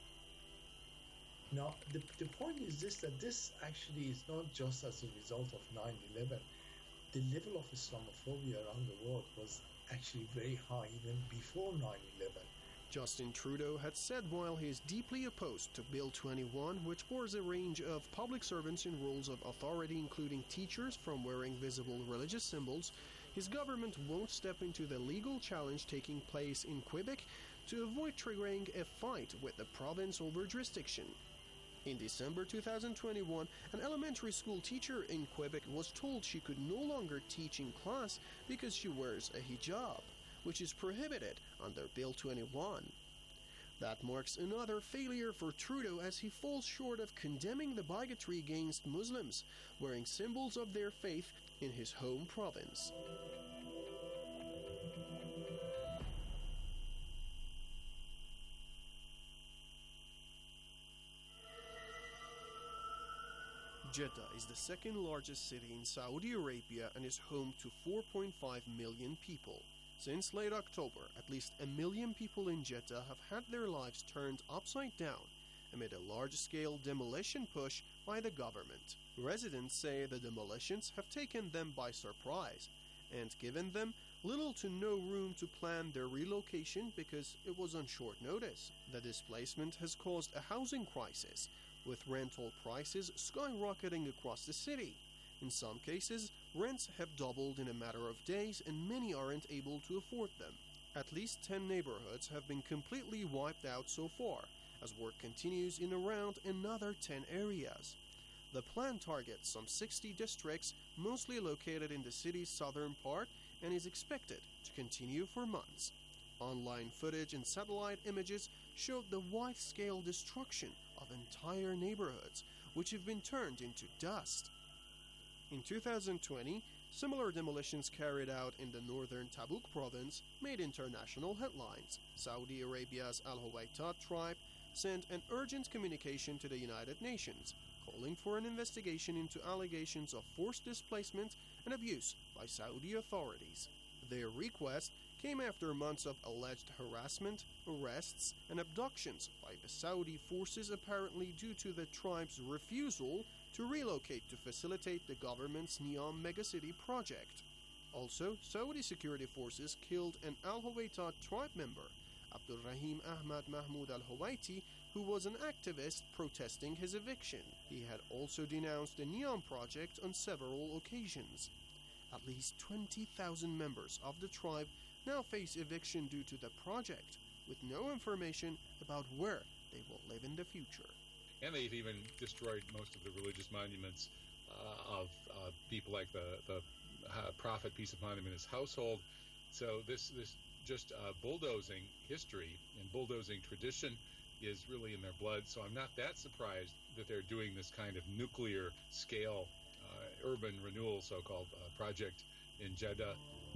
B: Now, the, the point is this, that this actually is not just as a result of nine eleven. The level of Islamophobia around the world was actually very high even before nine eleven.
D: Justin Trudeau had said while he is deeply opposed to Bill twenty-one, which bars a range of public servants in roles of authority, including teachers, from wearing visible religious symbols, his government won't step into the legal challenge taking place in Quebec to avoid triggering a fight with the province over jurisdiction. In December two thousand twenty-one, an elementary school teacher in Quebec was told she could no longer teach in class because she wears a hijab, which is prohibited under Bill twenty-one. That marks another failure for Trudeau as he falls short of condemning the bigotry against Muslims wearing symbols of their faith in his home province. Jeddah is the second largest city in Saudi Arabia and is home to four point five million people. Since late October, at least a million people in Jeddah have had their lives turned upside down amid a large-scale demolition push by the government. Residents say the demolitions have taken them by surprise and given them little to no room to plan their relocation because it was on short notice. The displacement has caused a housing crisis, with rental prices skyrocketing across the city. In some cases, rents have doubled in a matter of days and many aren't able to afford them. At least ten neighborhoods have been completely wiped out so far, as work continues in around another ten areas. The plan targets some sixty districts, mostly located in the city's southern part, and is expected to continue for months. Online footage and satellite images showed the wide-scale destruction of entire neighborhoods, which have been turned into dust. In two thousand twenty, similar demolitions carried out in the northern Tabuk province made international headlines. Saudi Arabia's Al-Huwaitat tribe sent an urgent communication to the United Nations, calling for an investigation into allegations of forced displacement and abuse by Saudi authorities. Their request came after months of alleged harassment, arrests, and abductions by the Saudi forces, apparently due to the tribe's refusal to relocate to facilitate the government's Neom megacity project. Also, Saudi security forces killed an Al-Huwaitat tribe member, Abdulrahim Ahmad Mahmoud Al-Huwaiti, who was an activist protesting his eviction. He had also denounced the Neom project on several occasions. At least twenty thousand members of the tribe now face eviction due to the project, with no information about where they will live in the future.
E: And they've even destroyed most of the religious monuments uh, of uh, people like the, the uh, Prophet, peace upon him, and his household. So this, this just uh, bulldozing history and bulldozing tradition is really in their blood. So I'm not that surprised that they're doing this kind of nuclear scale uh, urban renewal, so-called uh, project in Jeddah.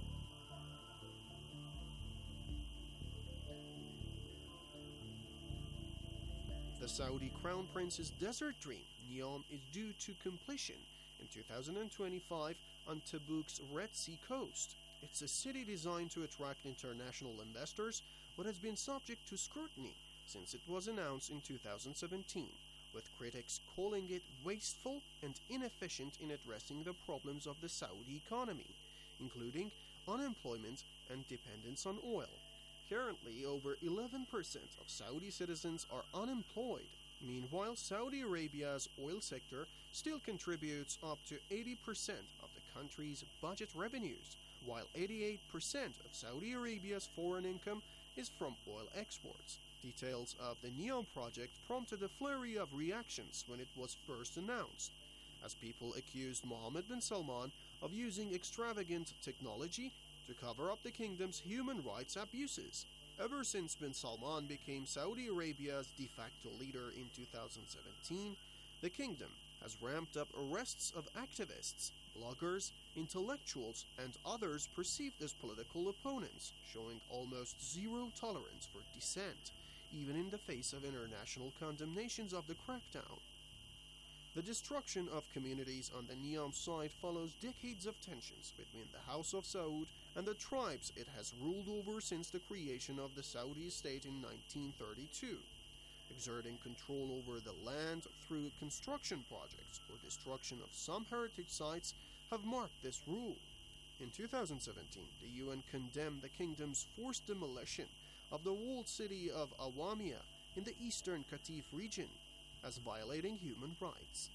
D: The Saudi Crown Prince's desert dream, Neom, is due to completion in two thousand twenty-five on Tabuk's Red Sea coast. It's a city designed to attract international investors, but has been subject to scrutiny since it was announced in two thousand seventeen, with critics calling it wasteful and inefficient in addressing the problems of the Saudi economy, including unemployment and dependence on oil. Currently, over eleven percent of Saudi citizens are unemployed. Meanwhile, Saudi Arabia's oil sector still contributes up to eighty percent of the country's budget revenues, while eighty-eight percent of Saudi Arabia's foreign income is from oil exports. Details of the Neom project prompted a flurry of reactions when it was first announced, as people accused Mohammed bin Salman of using extravagant technology to cover up the kingdom's human rights abuses. Ever since bin Salman became Saudi Arabia's de facto leader in two thousand seventeen, the kingdom has ramped up arrests of activists, bloggers, intellectuals, and others perceived as political opponents, showing almost zero tolerance for dissent, even in the face of international condemnations of the crackdown. The destruction of communities on the Neom side follows decades of tensions between the House of Saud and the tribes it has ruled over since the creation of the Saudi state in nineteen thirty-two, exerting control over the land through construction projects or destruction of some heritage sites have marked this rule. In two thousand seventeen, the U N condemned the kingdom's forced demolition of the walled city of Awamia in the eastern Qatif region as violating human rights.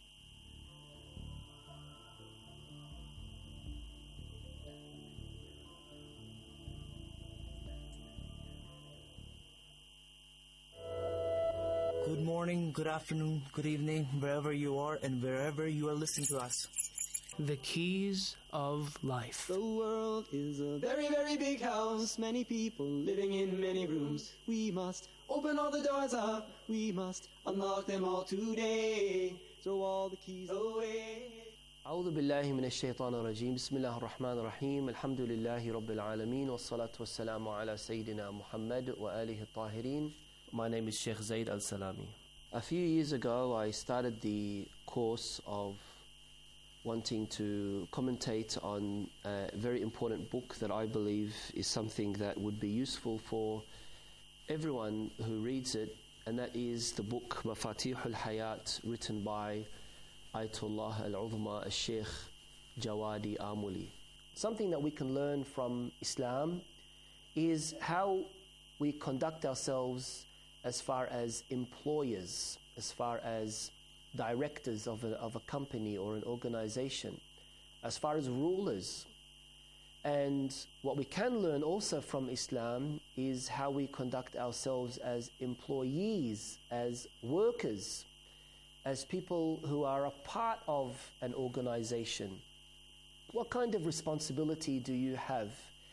F: Good morning, good afternoon, good evening, wherever you are and wherever you are listening to us.
G: The keys of life.
H: The world is a very, very big house. Many people living in many rooms. We must open all the doors up. We must unlock them all today. Throw all the keys away.
I: أعوذ بالله من الشيطان الرجيم بسم الله الرحمن الرحيم الحمد لله رب العالمين والصلاة والسلام على سيدنا محمد وآله الطاهرين. My name is Sheikh Zaid Al-Salami. A few years ago I started the course of wanting to commentate on a very important book that I believe is something that would be useful for everyone who reads it and that is the book Mafatih al-Hayat, written by Ayatollah al-Uzma al-Sheikh Jawadi Amuli. Something that we can learn from Islam is how we conduct ourselves as far as employers, as far as directors of a, of a company or an organization, as far as rulers. And what we can learn also from Islam is how we conduct ourselves as employees, as workers, as people who are a part of an organization. What kind of responsibility do you have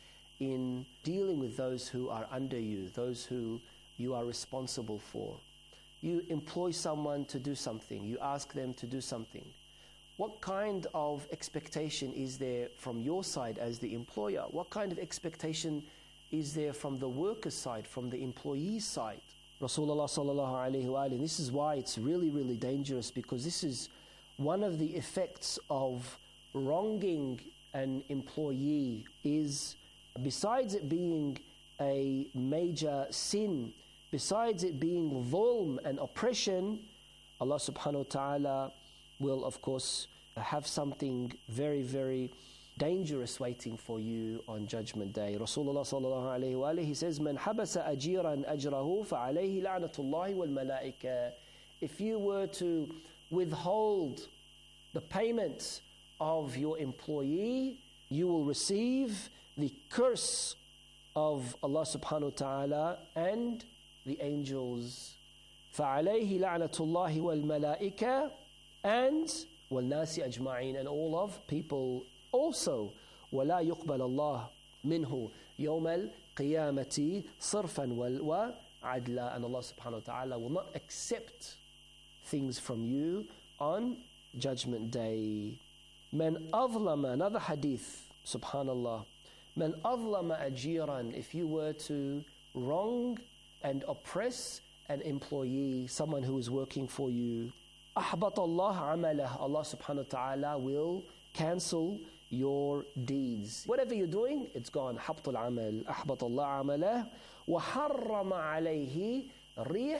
I: in dealing with those who are under you, those who you are responsible for? You employ someone to do something, you ask them to do something. What kind of expectation is there from your side as the employer? What kind of expectation is there from the worker's side, from the employee's side? Rasulullah sallallahu alayhi wa alayhi, this is why it's really, really dangerous, because this is one of the effects of wronging an employee is, besides it being a major sin, besides it being dhulm and oppression, Allah subhanahu wa ta'ala will of course have something very, very dangerous waiting for you on Judgment Day. Rasulullah sallallahu alayhi wa alayhi, he says, "Man habasa ajiran ajrahu fa alayhi la'natullahi wal malaika." If you were to withhold the payment of your employee, you will receive the curse of Allah subhanahu wa ta'ala and the angels. فَعَلَيْهِ لَعْنَةُ اللَّهِ وَالْمَلَائِكَةِ and وَالنَّاسِ أَجْمَعِينَ, and all of people also. وَلَا يُقْبَلَ اللَّهُ مِنْهُ يَوْمَ الْقِيَامَةِ صِرْفًا وَعَدْلًا, and Allah subhanahu wa ta'ala will not accept things from you on Judgment Day. Man أظلم, another hadith, subhanallah, Man أظلم أجيرا, if you were to wrong and oppress an employee, someone who is working for you, أحبط الله عمله, Allah subhanahu wa ta'ala will cancel your deeds. Whatever you're doing, it's gone. حبط العمل أحبط الله عمله وحرم عليه ريح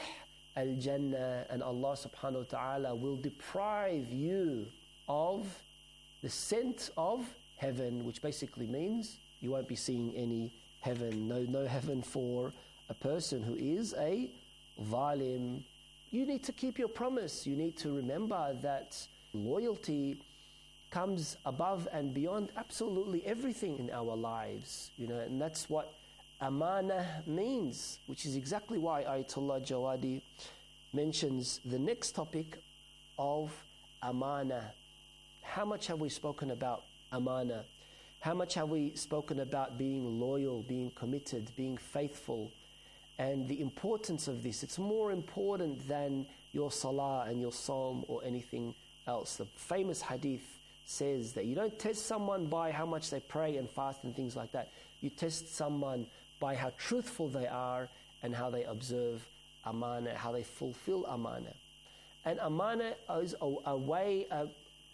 I: الجنة, and Allah subhanahu wa ta'ala will deprive you of the scent of heaven, which basically means you won't be seeing any heaven. No, no heaven for a person who is a zalim. You need to keep your promise. You need to remember that loyalty comes above and beyond absolutely everything in our lives, you know, and that's what amana means, which is exactly why Ayatollah Jawadi mentions the next topic of amana. How much have we spoken about amana? How much have we spoken about being loyal, being committed, being faithful, and the importance of this? It's more important than your salah and your psalm or anything else. The famous hadith says that you don't test someone by how much they pray and fast and things like that. You test someone by how truthful they are and how they observe amana, how they fulfill amana. And amana is a, a way, a,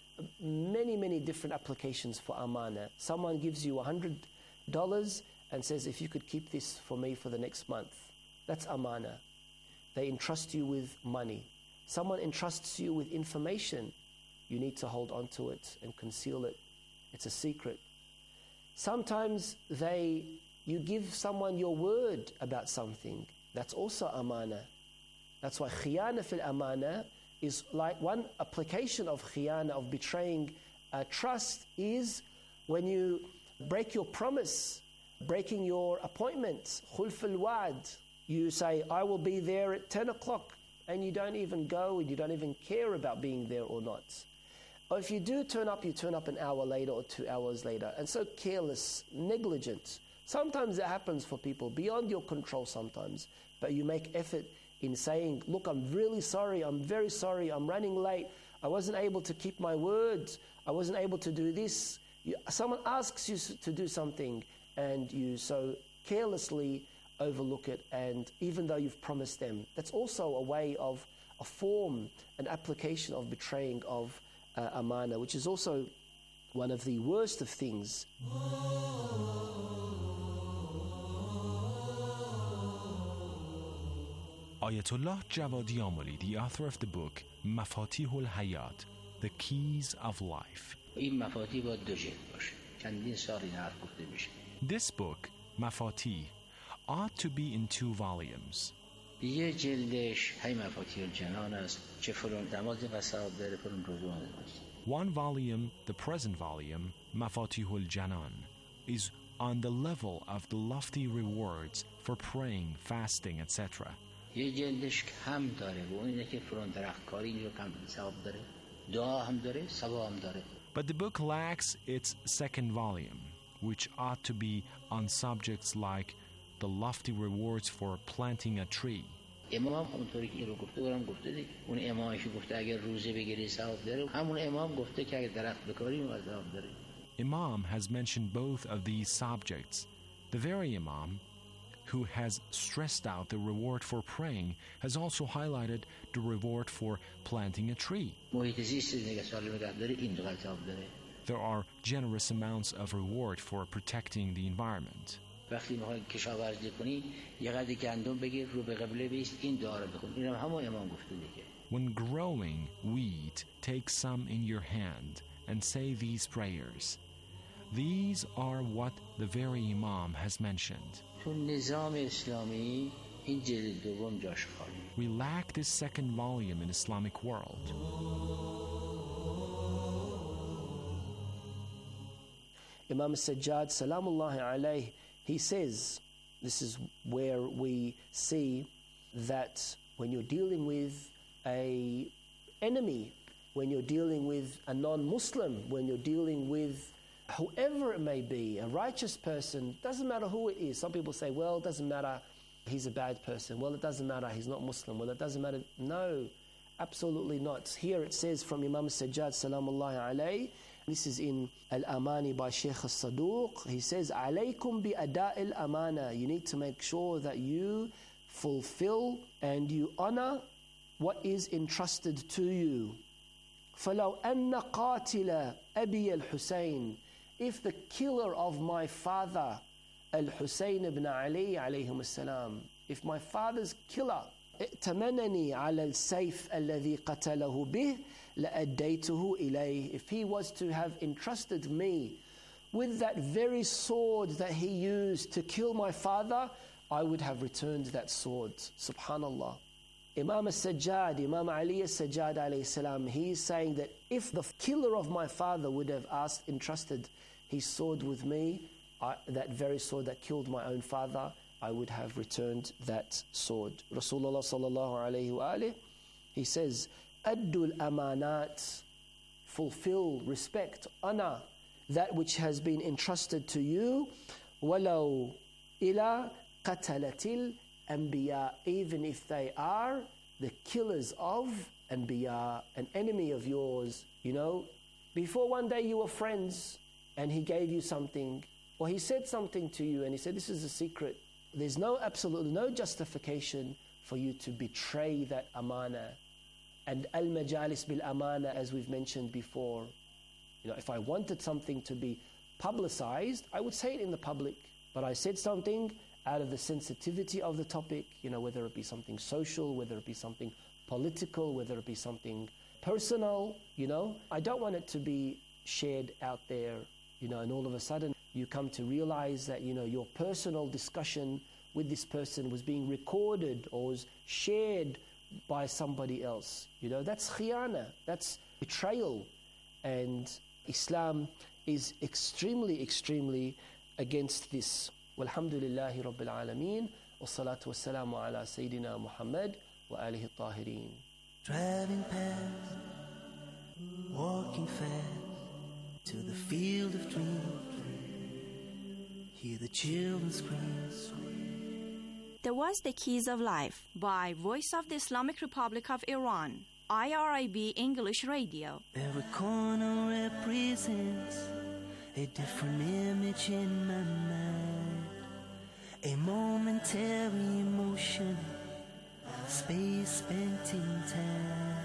I: many, many different applications for amana. Someone gives you one hundred dollars and says, if you could keep this for me for the next month, that's amana. They entrust you with money. Someone entrusts you with information. You need to hold on to it and conceal it. It's a secret. Sometimes they, you give someone your word about something. That's also amana. That's why khiyana fil amana is like one application of khiyana, of betraying uh, trust, is when you break your promise, breaking your appointment, khulf al-wa'd. You say, I will be there at ten o'clock, and you don't even go, and you don't even care about being there or not. Or if you do turn up, you turn up an hour later or two hours later, and so careless, negligent. Sometimes it happens for people, beyond your control sometimes, but you make effort in saying, look, I'm really sorry, I'm very sorry, I'm running late, I wasn't able to keep my words, I wasn't able to do this. You, someone asks you to do something, and you so carelessly overlook it, and even though you've promised them, that's also a way of, a form, an application of betraying of uh, amana, which is also one of the worst of things.
J: Ayatollah Javadi Amoli, the author of the book Mafatihul Hayat, The Keys of Life. This book, Mafatih, ought to be in two volumes. One volume, the present volume, Mafatihul Janan, is on the level of the lofty rewards for praying, fasting, et cetera.
K: یه جلدش کم داره و اینه که فرون درختکاری رو کم ثواب داره دعا هم داره ثواب هم داره.
J: But the book lacks its second volume, which ought to be on subjects like the lofty rewards for planting a tree.
K: امام اونطوری که رو گفته اونم گفته دیگه اون امامش گفته اگر روزه بگیری ثواب داره همون امام گفته که اگر درخت بکاری اون ثواب داره.
J: Imam has mentioned both of these subjects. The very Imam who has stressed out the reward for praying has also highlighted the reward for planting a tree. There are generous amounts of reward for protecting the environment. When growing wheat, take some in your hand and say these prayers. These are what the very Imam has mentioned. We lack this second volume in Islamic world.
I: Imam Sajjad, Salamullahi alayhi, he says, this is where we see that when you're dealing with a enemy, when you're dealing with a non-Muslim, when you're dealing with whoever it may be, a righteous person, doesn't matter who it is. Some people say, well, it doesn't matter, he's a bad person. Well, it doesn't matter, he's not Muslim. Well, it doesn't matter. No, absolutely not. Here it says from Imam Sajjad, Salamullahi alayhi, this is in Al-Amani by Sheikh Al-Saduq. He says, Alaykum bi ada' al-amana. You need to make sure that you fulfill and you honor what is entrusted to you. فَلَوْ أَنَّ قَاتِلَ أَبِيَ الْحُسَيْنِ If the killer of my father, Al-Husayn ibn Ali alayhim as-salam, if my father's killer, ائتمنني على السيف الذي قتله به لأديته إليه, if he was to have entrusted me with that very sword that he used to kill my father, I would have returned that sword. Subhanallah. Imam al-Sajjad, Imam Ali al-Sajjad alayhi salam, he is saying that if the killer of my father would have asked, entrusted his sword with me, I, that very sword that killed my own father, I would have returned that sword. Rasulullah sallallahu alayhi wa alayhi, he says, Addul amanat, fulfill, respect, honor that which has been entrusted to you, walau ila qatalatil anbiya, even if they are the killers of anbiya, an enemy of yours. You know, before one day you were friends and he gave you something, or he said something to you and he said, this is a secret. There's no, absolutely no justification for you to betray that amana. And al-majalis bil-amana, as we've mentioned before, you know, if I wanted something to be publicized, I would say it in the public. But I said something out of the sensitivity of the topic, you know, whether it be something social, whether it be something political, whether it be something personal, you know. I don't want it to be shared out there, you know, and all of a sudden you come to realize that, you know, your personal discussion with this person was being recorded or was shared by somebody else. You know, that's khiyana, that's betrayal. And Islam is extremely, extremely against this. Walhamdulillahi Rabbil Alameen, wa salatu wa salamu ala Sayyidina Muhammad wa alihi tahirin.
L: Driving past, walking fast to the field of dreams, hear the children scream.
R: There was The Keys of Life by Voice of the Islamic Republic of Iran, I R I B English Radio.
L: Every corner represents a different image in my mind, a momentary emotion, space spent in time.